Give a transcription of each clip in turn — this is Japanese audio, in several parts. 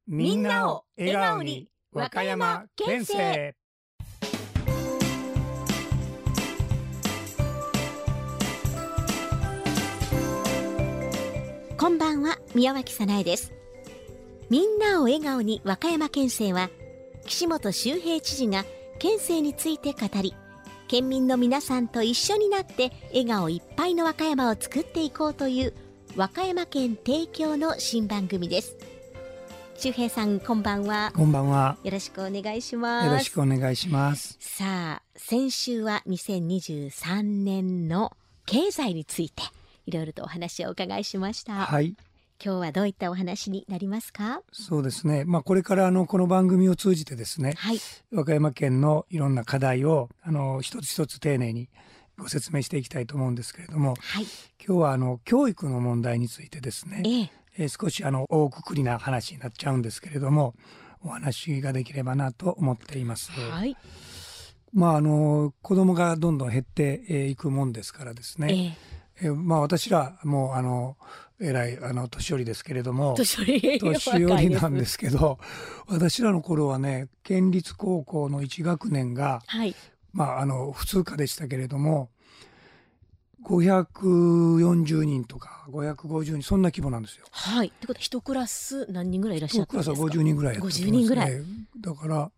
みんなを笑顔に和歌山県政。 こんばんは、宮脇早苗です。みんなを笑顔に和歌山県政は、岸本周平知事が県政について語り、県民の皆さんと一緒になって笑顔いっぱいの和歌山を作っていこうという和歌山県提供の新番組です。周平さん、こんばんは。 こんばんは。 よろしくお願いします。 よろしくお願いします。 さあ、先週は2023年の経済についていろいろとお話をお伺いしました。 はい。 今日はどういったお話になりますか？ そうですね。これからこの番組を通じてですね、 はい、 和歌山県のいろんな課題を一つ一つ丁寧にご説明していきたいと思うんですけれども、 はい、 今日は教育の問題についてですね、少し大くくりな話になっちゃうんですけれども、お話ができればなと思っています。 はい。 子供がどんどん減っていくもんですからですね、私らもえらい年寄りですけれども、年寄りなんですけど、私らの頃はね、県立高校の1学年が、はい、普通科でしたけれども540人とか550人、そんな規模なんですよ。 はい。ってことは1クラス何人ぐらいいらっしゃったんですか？ 1クラスは50人ぐらいやってますね。50人ぐらい。だから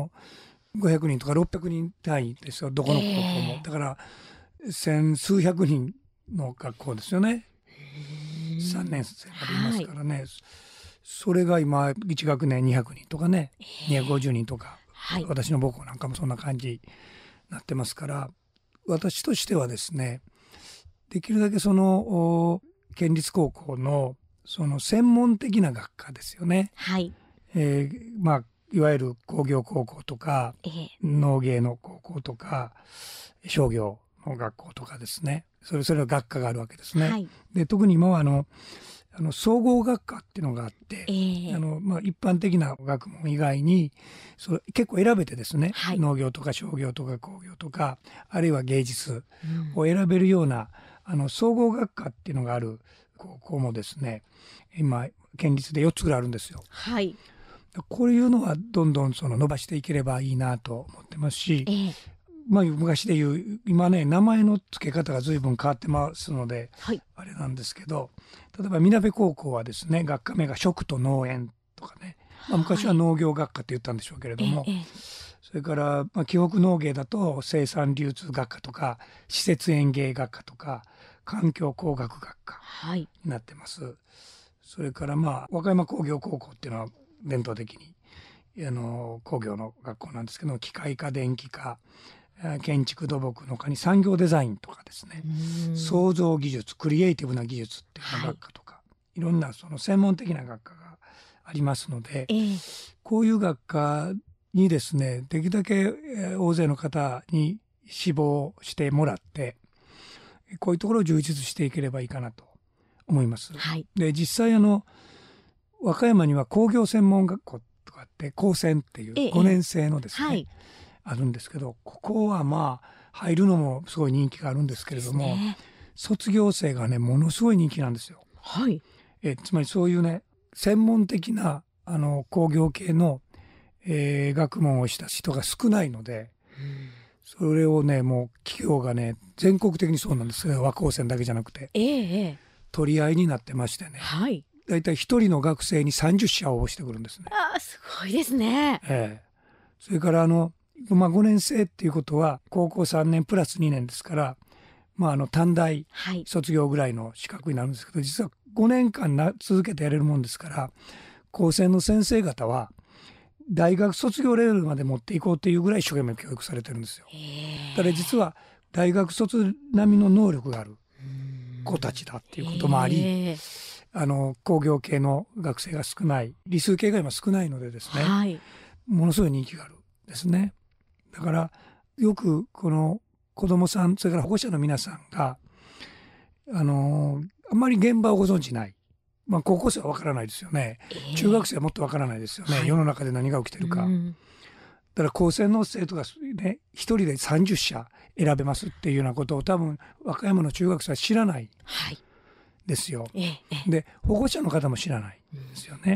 500人とか600人単位ですよ、どこの高校も。だから千数百人の学校ですよね。3年生までいますからね、はい、それが今1学年200人とかね、250人とか、はい、私の母校なんかもそんな感じになってますから、私としてはですね、できるだけその県立高校のその専門的な学科ですよね、はい、いわゆる工業高校とか、農芸の高校とか商業の学校とかですね、それぞれの学科があるわけですね。はい、で特に今は総合学科っていうのがあって、一般的な学問以外に結構選べてですね、はい、農業とか商業とか工業とか、あるいは芸術を選べるような、総合学科っていうのがある高校もですね、今県立で4つぐらいあるんですよ。はい、こういうのはどんどん伸ばしていければいいなと思ってますし、昔でいう今ね、名前の付け方が随分変わってますので、はい、あれなんですけど、例えばみなべ高校はですね、学科名が食と農園とかね、昔は農業学科って言ったんでしょうけれども、それから紀北農芸だと生産流通学科とか施設園芸学科とか環境工学学科になってます。はい、それから和歌山工業高校っていうのは伝統的に工業の学校なんですけど、機械科電気科建築土木の他に産業デザインとかですね、創造技術、クリエイティブな技術っていう学科とか、はい、いろんなその専門的な学科がありますので、こういう学科にですね、できるだけ大勢の方に志望してもらって、こういうところを充実していければいいかなと思います。はい、で実際和歌山には工業専門学校とかって高専っていう5年生のですね、はい、あるんですけど、ここは入るのもすごい人気があるんですけれども、卒業生がねものすごい人気なんですよ。はい、つまりそういうね、専門的な工業系の、学問をした人が少ないので、それをねもう企業がね全国的にそうなんですよ。和高専だけじゃなくて、取り合いになってましてね、はい、だいたい1人の学生に30社応募してくるんですね。 すごいですね。 それから5年生っていうことは高校3年プラス2年ですから、短大卒業ぐらいの資格になるんですけど、実は5年間続けてやれるもんですから、高専の先生方は大学卒業レベルまで持っていこうというぐらい一生懸命教育されてるんですよ。だから実は大学卒並みの能力がある子たちだっていうこともあり、工業系の学生が少ない、理数系が今少ないのでですね、はい、ものすごい人気があるんですね。だからよくこの子どもさん、それから保護者の皆さんがあんまり現場をご存じない、高校生は分からないですよね、中学生はもっと分からないですよね、はい、世の中で何が起きてるか。だから高専の生徒がね一人で30社選べますっていうようなことを多分和歌山の中学生は知らないですよ。で保護者の方も知らないですよね。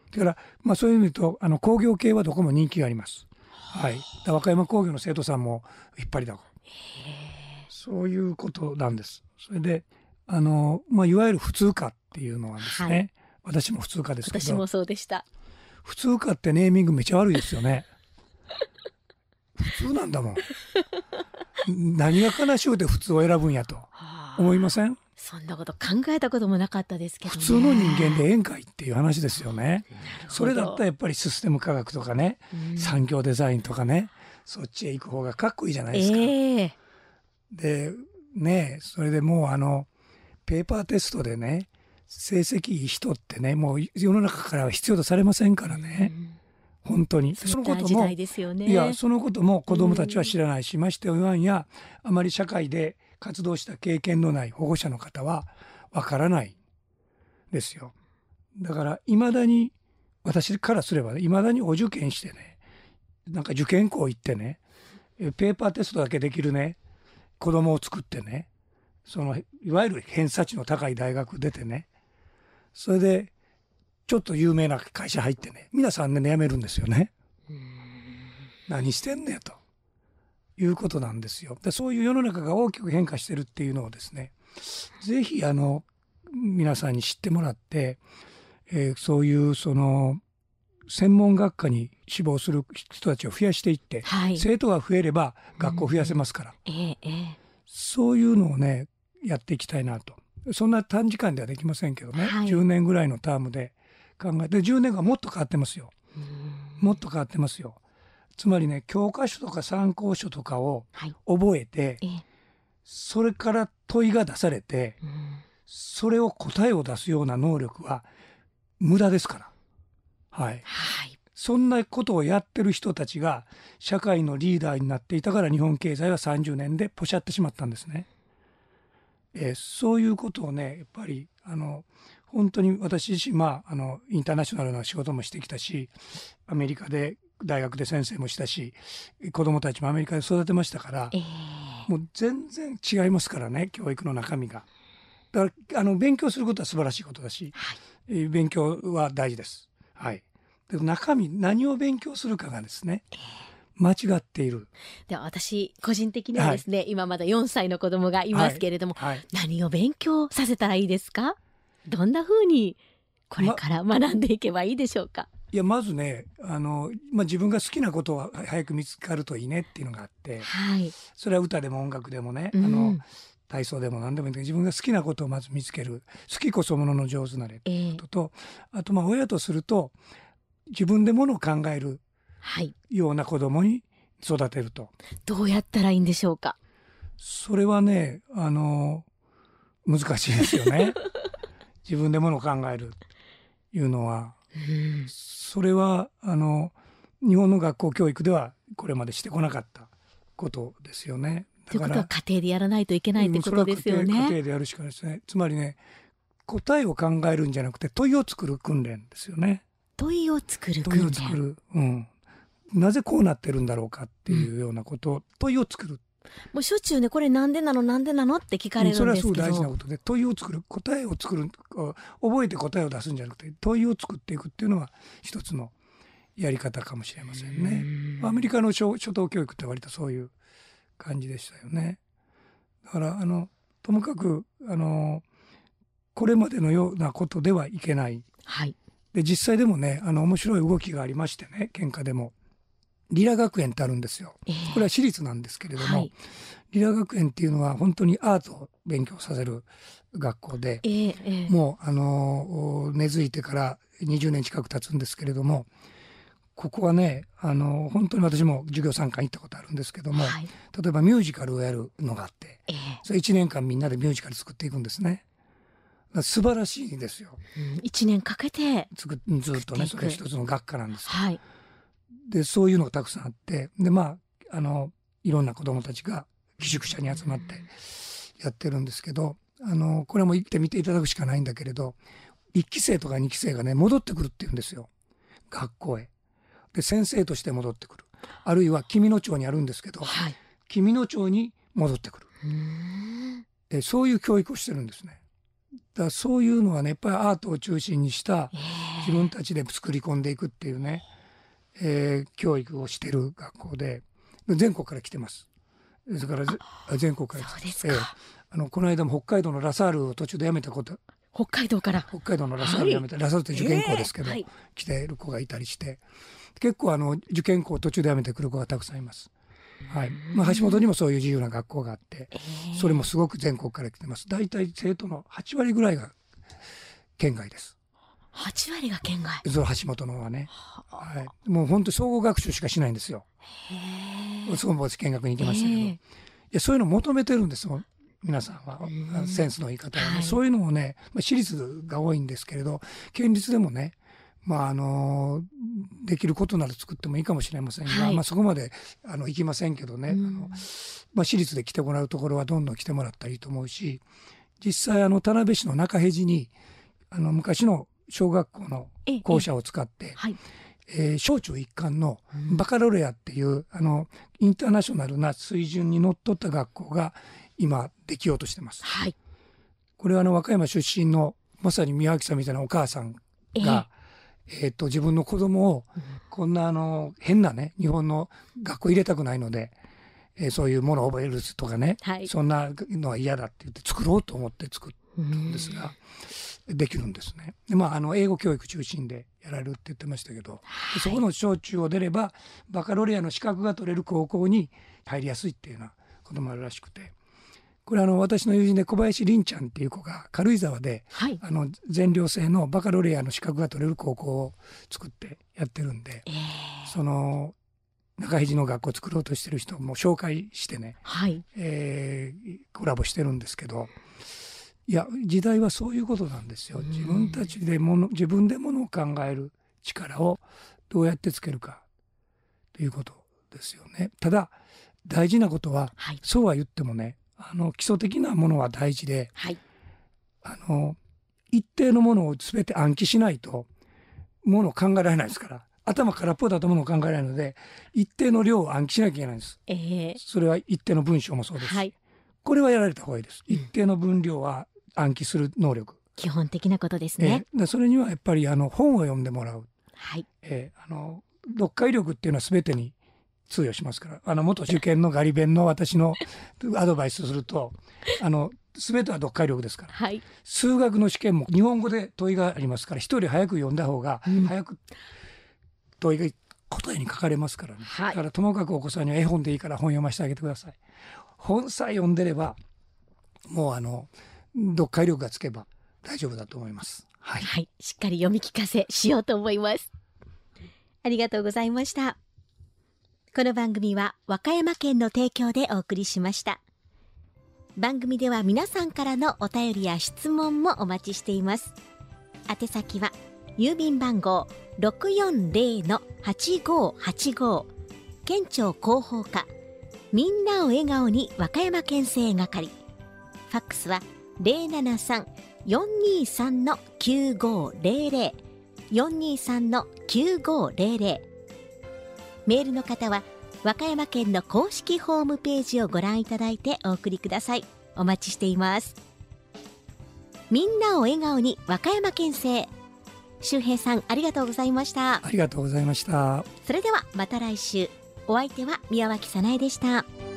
だから、そういう意味と工業系はどこも人気があります。はい、和歌山工業の生徒さんも引っ張りだこ。そういうことなんです。それでいわゆる普通科っていうのはですね、私も普通科ですけど、 私もそうでした。 普通科ってネーミングめっちゃ悪いですよね。普通なんだもん。何が悲しゅうて普通を選ぶんやと思いません？ そんなこと考えたこともなかったですけどね。 普通の人間でええんかいっていう話ですよね。それだったらやっぱりシステム科学とかね、産業デザインとかね、そっちへ行く方がかっこいいじゃないですか。でね、それでもうペーパーテストでね、成績いい人ってね、もう世の中からは必要とされませんからね。本当にそのことも、いやそのことも子どもたちは知らないし、ましてお言わんやあまり社会で活動した経験のない保護者の方はわからないですよ。だからいまだに、私からすればいまだにお受験してね、なんか受験校行ってね、ペーパーテストだけできるね子供を作ってね、いわゆる偏差値の高い大学出てね、それでちょっと有名な会社入ってね、皆さんね辞めるんですよね。何してんねやということなんですよ。でそういう世の中が大きく変化してるっていうのをですね、ぜひ皆さんに知ってもらって、そういう専門学科に志望する人たちを増やしていって、生徒が増えれば学校を増やせますから、そういうのをねやっていきたいなと。そんな短時間ではできませんけどね、10年ぐらいのタームで考えて、10年がもっと変わってますよ。もっと変わってますよ。つまりね、教科書とか参考書とかを覚えて、それから問いが出されて、それを答えを出すような能力は無駄ですから。そんなことをやってる人たちが社会のリーダーになっていたから、日本経済は30年でポシャってしまったんですね。そういうことをね、やっぱり本当に私自身、インターナショナルな仕事もしてきたし、アメリカで大学で先生もしたし、子どもたちもアメリカで育てましたから、もう全然違いますからね、教育の中身が。だから勉強することは素晴らしいことだし、勉強は大事です。でも中身、何を勉強するかがですね、間違っている。 では私個人的にはですね、今まだ4歳の子供がいますけれども、何を勉強させたらいいですか？どんな風にこれから学んでいけばいいでしょうか？ いや、まずね、自分が好きなことは早く見つかるといいねっていうのがあって、それは歌でも音楽でもね、体操でも何でもいいんだけど、自分が好きなことをまず見つける。好きこそものの上手なれということと、あと親とすると自分でものを考えるような子供に育てると。 どうやったらいいんでしょうか？ それはね、難しいですよね。自分でものを考えるいうのは、それは日本の学校教育ではこれまでしてこなかったことですよね。 ということは家庭でやらないといけないってことですよね。 家庭でやるしかないですね。つまりね、答えを考えるんじゃなくて問いを作る訓練ですよね。 問いを作る訓練。 問いを作る。なぜこうなってるんだろうかっていうようなこと、問いを作る。 もうしょっちゅうね、これなんでなのなんでなのって聞かれるんですけど、 それはすごい大事なことで、問いを作る、答えを作る、覚えて答えを出すんじゃなくて問いを作っていくっていうのは一つのやり方かもしれませんね。アメリカの初等教育って割とそういう感じでしたよね。だからともかくこれまでのようなことではいけない。で実際でもね、面白い動きがありましてね、県下でもリラ学園ってあるんですよ。これは私立なんですけれども、リラ学園っていうのは本当にアートを勉強させる学校で、もう根付いてから20年近く経つんですけれども、ここはね本当に私も授業参観行ったことあるんですけども、例えばミュージカルをやるのがあって、それ1年間みんなでミュージカル作っていくんですね。素晴らしいですよ。 1年かけてずっとね、それ一つの学科なんです。でそういうのがたくさんあって、でいろんな子どもたちが寄宿舎に集まってやってるんですけど、これも行ってみていただくしかないんだけれど、1期生とか2期生がね戻ってくるっていうんですよ、学校へ。で先生として戻ってくる、あるいは君野町にあるんですけど、君野町に戻ってくる。そういう教育をしてるんですね。だからそういうのはね、やっぱりアートを中心にした自分たちで作り込んでいくっていうね、教育をしている学校で全国から来てます。ですから全国から来てます。 そうですか。 この間も北海道のラサールを途中で辞めたこと北海道から北海道のラサール辞めた、ラサールって受験校ですけど、 はい、 来ている子がいたりして結構受験校途中で辞めてくる子がたくさんいます。はい。まあ、橋本にもそういう自由な学校があって、それもすごく全国から来てます。だいたい生徒の8割ぐらいが県外です。 8割が県外。 その橋本の方はね、はい、もう本当総合学習しかしないんですよ。そこも見学に行きましたけど、いやそういうのを求めてるんですよ皆さんは。センスのいい方はね、はい、そういうのをね、私立が多いんですけれど県立でもね、できることなら作ってもいいかもしれませんが、はい、そこまで行きませんけどね、私立で来てもらうところはどんどん来てもらったらいいと思うし、実際田辺市の中辺路に昔の小学校の校舎を使って、はい、小中一貫のバカロレアっていうインターナショナルな水準にのっとった学校が今できようとしてます。はい、これは和歌山出身のまさに宮脇さんみたいなお母さんが、自分の子供をこんな変なね日本の学校入れたくないので、そういうものを覚えるとかね、はい、そんなのは嫌だって言って作ろうと思って作ったんですが、できるんですね。で、英語教育中心でやられるって言ってましたけど、はい、そこの小中を出ればバカロレアの資格が取れる高校に入りやすいっていうようなこともあるらしくて、これ私の友人で小林凛ちゃんっていう子が軽井沢で、はい、全寮制のバカロレアの資格が取れる高校を作ってやってるんで、その中肘の学校を作ろうとしてる人も紹介してね、はい、コラボしてるんですけど、いや時代はそういうことなんですよ。自分たちで自分でものを考える力をどうやってつけるかということですよね。ただ大事なことは、はい、そうは言ってもね、基礎的なものは大事で、はい、一定のものを全て暗記しないとものを考えられないですから、頭空っぽだとものを考えられないので一定の量を暗記しなきゃいけないんです。それは一定の文章もそうですし、はい、これはやられた方がいいです。一定の分量は暗記する能力、 基本的なことですね。 それにはやっぱり本を読んでもらう、はい、読解力っていうのは全てに通用しますから、元受験のガリ勉の私のアドバイスすると全ては読解力ですから、はい、数学の試験も日本語で問いがありますから、一人早く読んだ方が早く問いが答えに書かれますからね、はい、だからともかくお子さんには絵本でいいから本読ませてあげてください。本さえ読んでればもう読解力がつけば大丈夫だと思います。はい、 はい、しっかり読み聞かせしようと思います。ありがとうございました。この番組は和歌山県の提供でお送りしました。番組では皆さんからのお便りや質問もお待ちしています。宛先は郵便番号 640-8585 県庁広報課みんなを笑顔に和歌山県政係。ファックスは 073-423-9500 423-9500。メールの方は和歌山県の公式ホームページをご覧いただいてお送りください。お待ちしています。みんなを笑顔に和歌山県政、周平さんありがとうございました。 ありがとうございました。 それではまた来週。お相手は宮脇早苗でした。